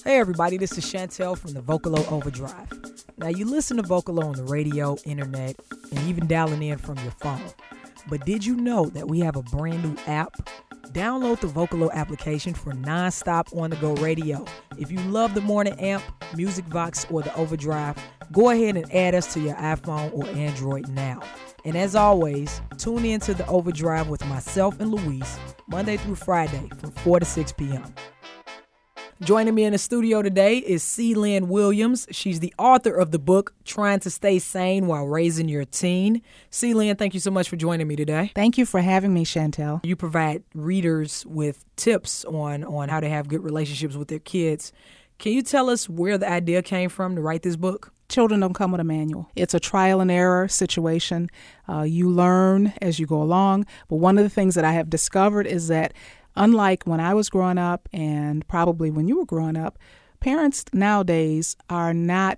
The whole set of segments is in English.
Hey everybody, this is Chantel from the Vocalo Overdrive. Now you listen to Vocalo on the radio, internet, and even dialing in from your phone. But did you know that we have a brand new app? Download the Vocalo application for non-stop on-the-go radio. If you love the Morning Amp, Music Vox, or the Overdrive, go ahead and add us to your iPhone or Android now. And as always, tune in to the Overdrive with myself and Luis, Monday through Friday from 4 to 6 p.m. Joining me in the studio today is C. Lynn Williams. She's the author of the book, Trying to Stay Sane While Raising Your Teen. C. Lynn, thank you so much for joining me today. Thank you for having me, Chantel. You provide readers with tips on how to have good relationships with their kids. Can you tell us where the idea came from to write this book? Children don't come with a manual. It's a trial and error situation. You learn as you go along. But one of the things that I have discovered is that unlike when I was growing up and probably when you were growing up, parents nowadays are not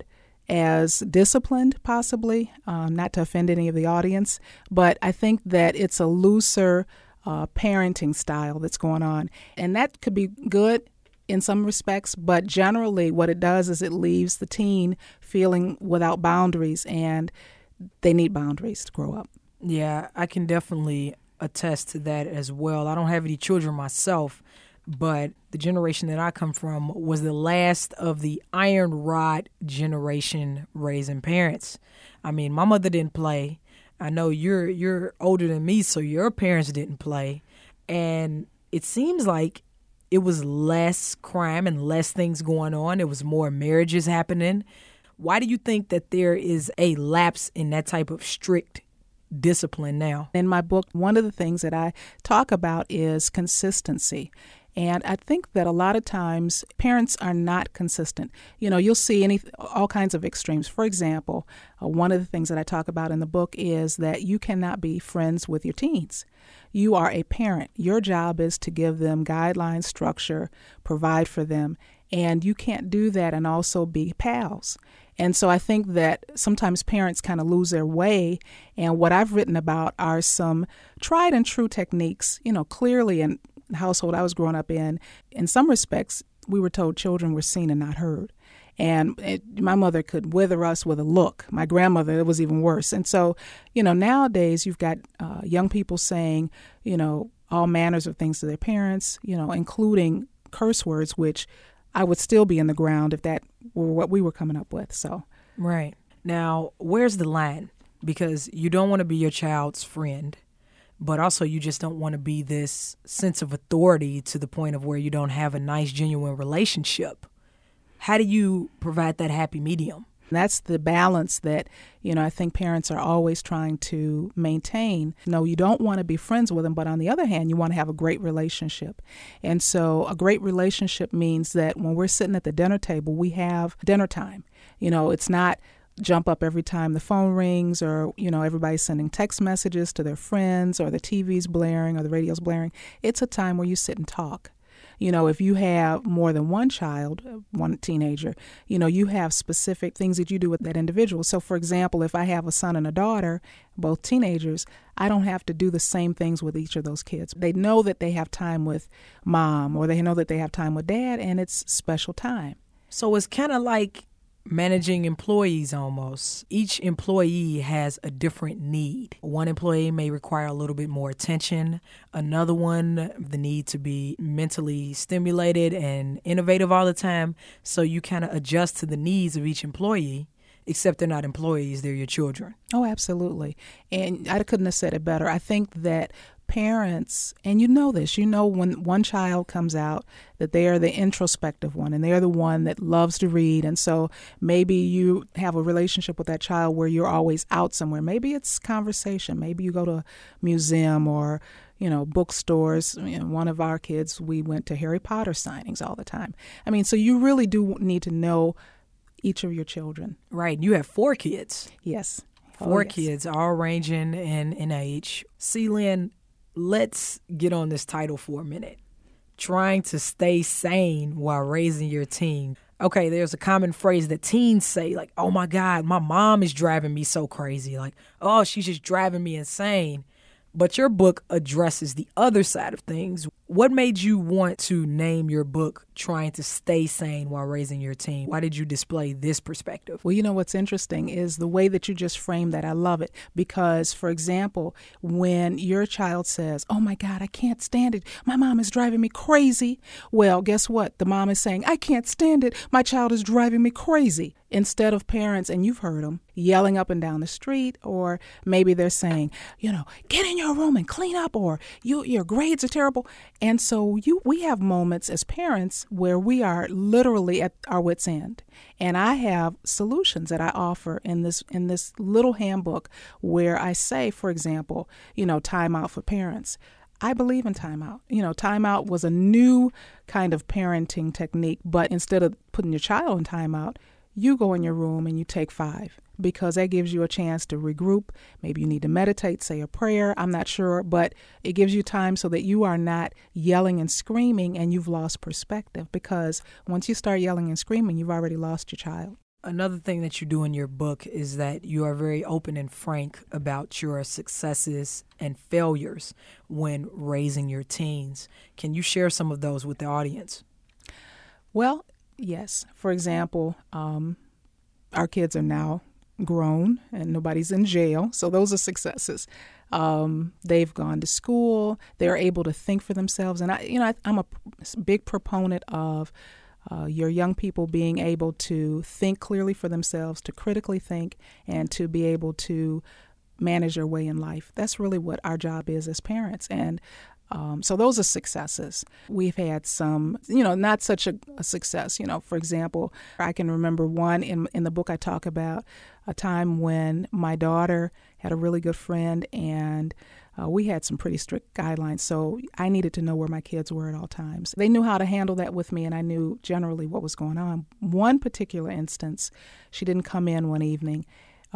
as disciplined, possibly, not to offend any of the audience, but I think that it's a looser parenting style that's going on. And that could be good in some respects, but generally what it does is it leaves the teen feeling without boundaries, and they need boundaries to grow up. Yeah, I can definitely attest to that as well. I don't have any children myself, but the generation that I come from was the last of the iron rod generation raising parents. I mean, my mother didn't play. I know you're older than me, so your parents didn't play. And it seems like it was less crime and less things going on. It was more marriages happening. Why do you think that there is a lapse in that type of strict discipline now? In my book, one of the things that I talk about is consistency. And I think that a lot of times parents are not consistent. You know, you'll see all kinds of extremes. For example, one of the things that I talk about in the book is that you cannot be friends with your teens. You are a parent. Your job is to give them guidelines, structure, provide for them. And you can't do that and also be pals. And so I think that sometimes parents kind of lose their way. And what I've written about are some tried and true techniques. You know, clearly in the household I was growing up in some respects, we were told children were seen and not heard. And my mother could wither us with a look. My grandmother, it was even worse. And so, you know, nowadays you've got young people saying, you know, all manners of things to their parents, you know, including curse words, which I would still be in the ground if that were what we were coming up with. So, right. Now, where's the line? Because you don't want to be your child's friend, but also you just don't want to be this sense of authority to the point of where you don't have a nice, genuine relationship. How do you provide that happy medium? That's the balance that, you know, I think parents are always trying to maintain. No, you don't want to be friends with them, but on the other hand, you want to have a great relationship. And so a great relationship means that when we're sitting at the dinner table, we have dinner time. You know, it's not jump up every time the phone rings or, you know, everybody's sending text messages to their friends or the TV's blaring or the radio's blaring. It's a time where you sit and talk. You know, if you have more than one child, one teenager, you know, you have specific things that you do with that individual. So, for example, if I have a son and a daughter, both teenagers, I don't have to do the same things with each of those kids. They know that they have time with mom or they know that they have time with dad, and it's special time. So it's kind of like managing employees almost. Each employee has a different need. One employee may require a little bit more attention. Another one, the need to be mentally stimulated and innovative all the time. So you kind of adjust to the needs of each employee, except they're not employees, they're your children. Oh, absolutely. And I couldn't have said it better. I think that parents, and you know this, you know when one child comes out that they are the introspective one and they're the one that loves to read. And so maybe you have a relationship with that child where you're always out somewhere. Maybe it's conversation. Maybe you go to a museum or, you know, bookstores. You know, one of our kids, we went to Harry Potter signings all the time. I mean, so you really do need to know each of your children. Right. You have 4 kids. Yes. Four kids, all ranging in age. C. Lynn, let's get on this title for a minute. Trying to stay sane while raising your teen. Okay, there's a common phrase that teens say, like, oh my God, my mom is driving me so crazy. Like, oh, she's just driving me insane. But your book addresses the other side of things. What made you want to name your book Trying to Stay Sane While Raising Your Teen? Why did you display this perspective? Well, you know what's interesting is the way that you just framed that. I love it because, for example, when your child says, oh my God, I can't stand it. My mom is driving me crazy. Well, guess what? The mom is saying, I can't stand it. My child is driving me crazy. Instead of parents, and you've heard them, yelling up and down the street, or maybe they're saying, get in your room and clean up, or your grades are terrible. And so we have moments as parents where we are literally at our wit's end. And I have solutions that I offer in this little handbook where I say, for example, timeout for parents. I believe in timeout. Timeout was a new kind of parenting technique, but instead of putting your child in timeout, you go in your room and you take 5 because that gives you a chance to regroup. Maybe you need to meditate, say a prayer. I'm not sure, but it gives you time so that you are not yelling and screaming and you've lost perspective, because once you start yelling and screaming, you've already lost your child. Another thing that you do in your book is that you are very open and frank about your successes and failures when raising your teens. Can you share some of those with the audience? Well, yes. For example, our kids are now grown and nobody's in jail. So those are successes. They've gone to school. They're able to think for themselves. And I'm a big proponent of your young people being able to think clearly for themselves, to critically think, and to be able to manage their way in life. That's really what our job is as parents. And so those are successes. We've had some, not such a success. For example, I can remember one in the book. I talk about a time when my daughter had a really good friend, and we had some pretty strict guidelines. So I needed to know where my kids were at all times. They knew how to handle that with me, and I knew generally what was going on. One particular instance, she didn't come in one evening.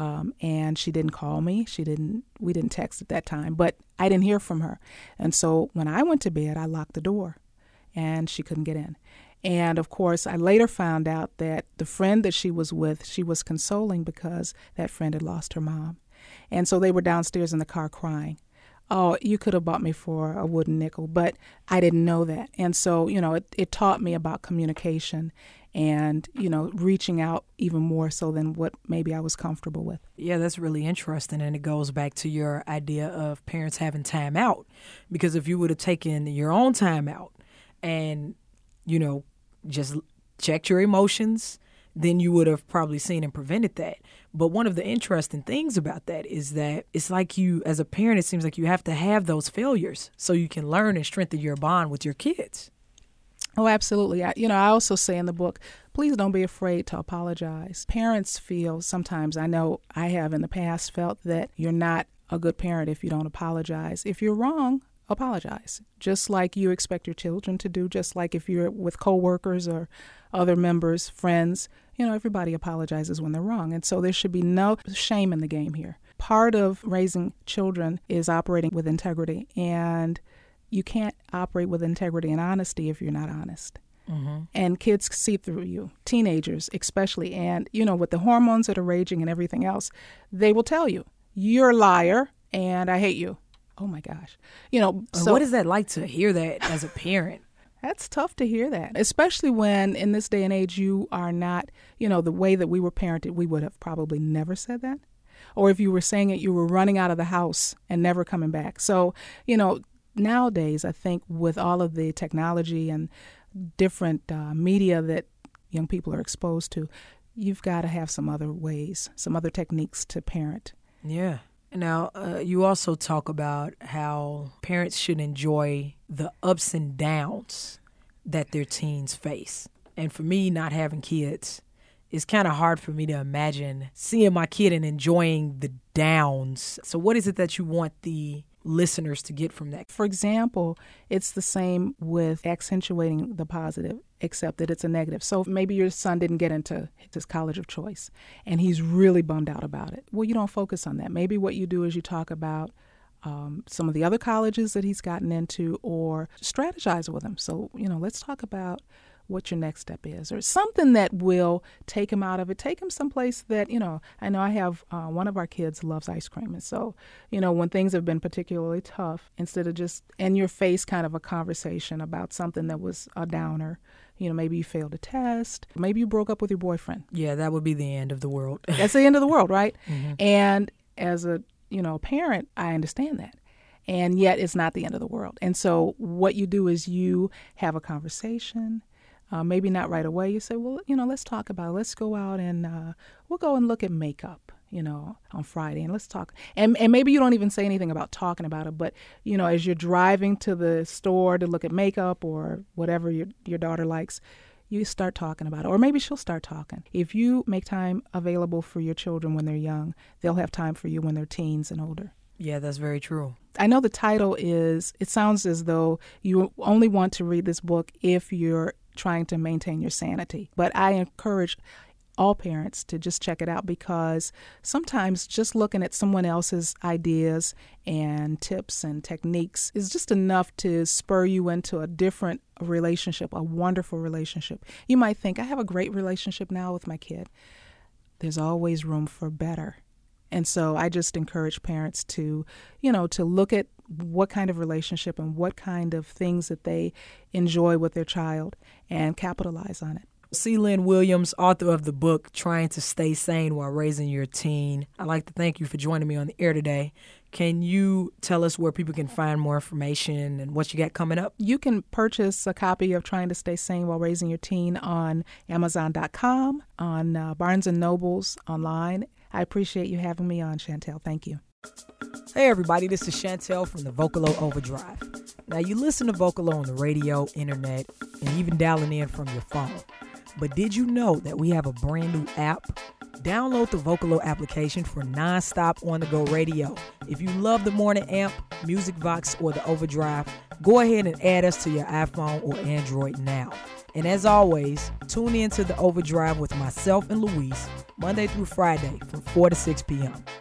And she didn't call me. We didn't text at that time, but I didn't hear from her. And so when I went to bed, I locked the door and she couldn't get in. And of course, I later found out that the friend that she was with, she was consoling because that friend had lost her mom. And so they were downstairs in the car crying. Oh, you could have bought me for a wooden nickel, but I didn't know that. And so, it taught me about communication and, reaching out even more so than what maybe I was comfortable with. Yeah, that's really interesting. And it goes back to your idea of parents having time out. Because if you would have taken your own time out and, just checked your emotions, then you would have probably seen and prevented that. But one of the interesting things about that is that it's like you, as a parent, it seems like you have to have those failures so you can learn and strengthen your bond with your kids. Oh, absolutely. I also say in the book, please don't be afraid to apologize. Parents feel sometimes, I know I have in the past felt that you're not a good parent if you don't apologize. If you're wrong, apologize. Just like you expect your children to do, just like if you're with coworkers or other members, friends, everybody apologizes when they're wrong. And so there should be no shame in the game here. Part of raising children is operating with integrity, and you can't operate with integrity and honesty if you're not honest. Mm-hmm. And kids see through you, teenagers especially. And, with the hormones that are raging and everything else, they will tell you, you're a liar and I hate you. Oh, my gosh. So what is that like to hear that as a parent? That's tough to hear that, especially when in this day and age you are not, the way that we were parented, we would have probably never said that. Or if you were saying it, you were running out of the house and never coming back. So, nowadays, I think with all of the technology and different media that young people are exposed to, you've got to have some other ways, some other techniques to parent. Yeah. Now, you also talk about how parents should enjoy the ups and downs that their teens face. And for me, not having kids, it's kind of hard for me to imagine seeing my kid and enjoying the downs. So what is it that you want the listeners to get from that? For example, it's the same with accentuating the positive, except that it's a negative. So maybe your son didn't get into his college of choice and he's really bummed out about it. Well, you don't focus on that. Maybe what you do is you talk about some of the other colleges that he's gotten into or strategize with him. So, let's talk about what your next step is, or something that will take him out of it. Take him someplace that, I know I have one of our kids loves ice cream. And so, when things have been particularly tough, instead of just in your face kind of a conversation about something that was a downer, maybe you failed a test, maybe you broke up with your boyfriend. Yeah, that would be the end of the world. That's the end of the world, right? Mm-hmm. And as a, parent, I understand that. And yet it's not the end of the world. And so what you do is you have a conversation, maybe not right away. You say, well, let's talk about it. Let's go out and we'll go and look at makeup, on Friday, and let's talk. And maybe you don't even say anything about talking about it, but, as you're driving to the store to look at makeup or whatever your daughter likes, you start talking about it. Or maybe she'll start talking. If you make time available for your children when they're young, they'll have time for you when they're teens and older. Yeah, that's very true. I know the title it sounds as though you only want to read this book if you're trying to maintain your sanity. But I encourage all parents to just check it out, because sometimes just looking at someone else's ideas and tips and techniques is just enough to spur you into a different relationship, a wonderful relationship. You might think, I have a great relationship now with my kid. There's always room for better. And so I just encourage parents to, to look at what kind of relationship and what kind of things that they enjoy with their child and capitalize on it. C. Lynn Williams, author of the book, Trying to Stay Sane While Raising Your Teen. I'd like to thank you for joining me on the air today. Can you tell us where people can find more information and what you got coming up? You can purchase a copy of Trying to Stay Sane While Raising Your Teen on Amazon.com, on Barnes & Nobles online. I appreciate you having me on, Chantel. Thank you. Hey, everybody. This is Chantel from the Vocalo Overdrive. Now, you listen to Vocalo on the radio, internet, and even dialing in from your phone. But did you know that we have a brand new app? Download the Vocalo application for nonstop on-the-go radio. If you love the Morning Amp, Music Box, or the Overdrive, go ahead and add us to your iPhone or Android now. And as always, tune in to the Overdrive with myself and Louise, Monday through Friday from 4 to 6 p.m.